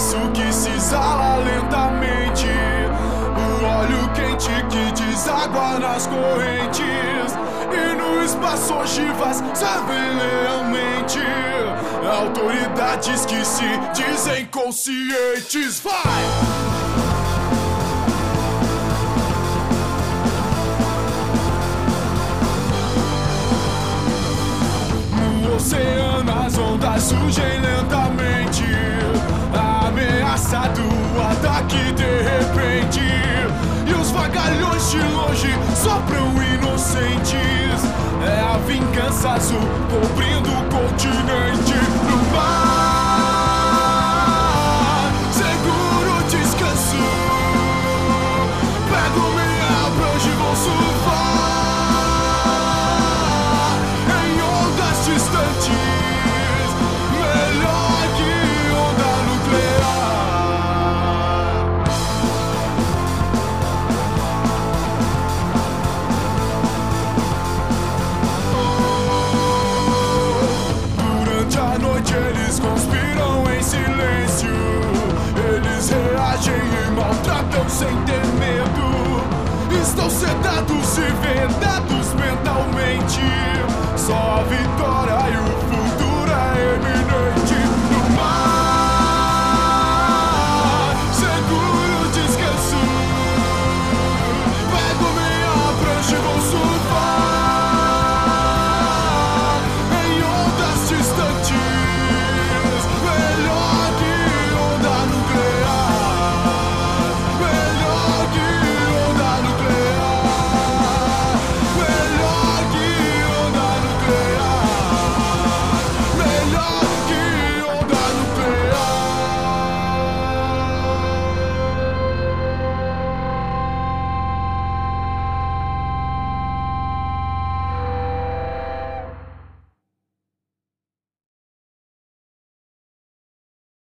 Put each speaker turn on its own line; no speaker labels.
espaço que se exala lentamente, o óleo quente que deságua nas correntes, e no espaço ogivas servem lealmente autoridades que se dizem conscientes. Vai! No oceano as ondas surgem lentamente, ameaça do ataque de repente, e os vagalhões de longe sopram inocentes. É a vingança azul cobrindo o continente. No mar, seguro descanso, pego minha prancha e vou surfar em ondas distantes, melhor que onda nuclear. Durante a noite eles conspiram em silêncio, eles reagem e maltratam sem ter medo. Estão sedados e vedados mentalmente, só a vida